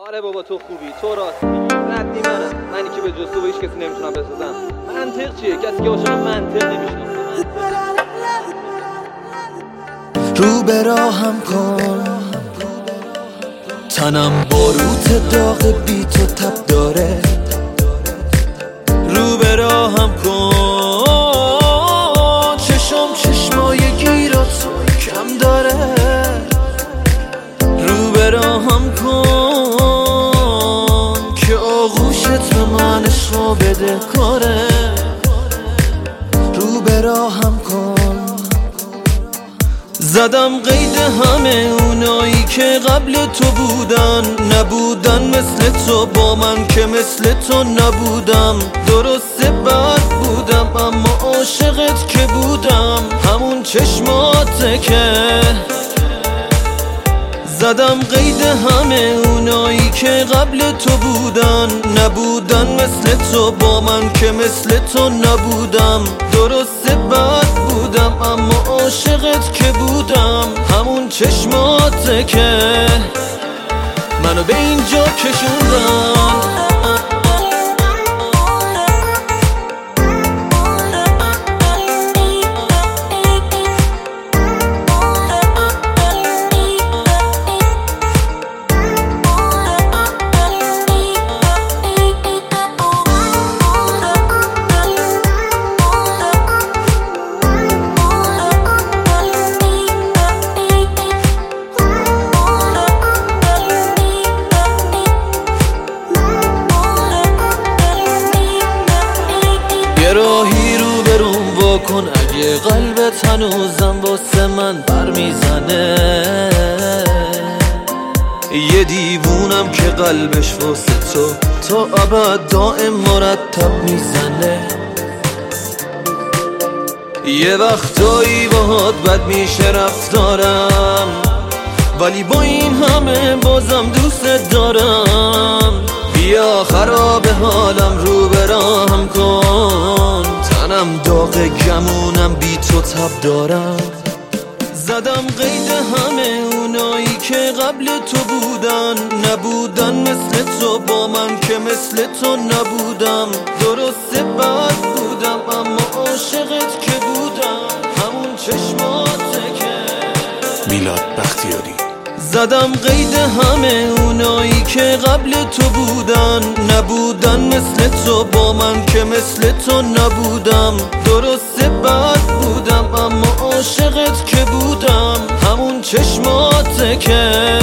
آره بابا تو خوبی، تو راست میگی، ردی منی که به جز تو به هیچ کسی نمیتونم بسازم. منطق چیه؟ کسی که عاشق منطق نمیشناسه. رو به راهم کن، تنم باروت داغ بی تو تب داره. رو به راهم کن، چشمای گیرات کم داره. رو به راهم کن که آغوشت به من عشقو بده کاره. رو به راهم کن، زدم قید همه اونایی که قبل تو بودن، نبودن مثل تو با من که مثل تو نبودم. درسته بد بودم اما عاشقت که بودم، همون چشماته که زدم قید همه اونایی که قبل تو بودن، نبودن مثل تو با من که مثل تو نبودم. درسته بد بودم اما عاشقت که بودم، همون چشماته که منو به اینجا کشوندن. یه راهی رو برون واکن اگه قلبت هنوزم واسه من بر میزنه. یه دیوونم که قلبش واسه تو تا ابد دائم مرتب میزنه. یه وقتایی باهات بد میشه رفتارم، ولی با این همه بازم دوست دارم. بیا خراب حالم رو به راهم کن، تنم داغ گمونم بی تو تب دارم. زدم قید همه اونایی که قبل تو بودن، نبودن مثل تو با من که مثل تو نبودم. درسته بد بودم اما عاشقت که بودم، همون چشماته که میلاد بختیاری. زدم قید همه اونایی که قبل تو بودن، نبودن مثل تو با من که مثل تو نبودم. درسته بد بودم اما عاشقت که بودم، همون چشماته که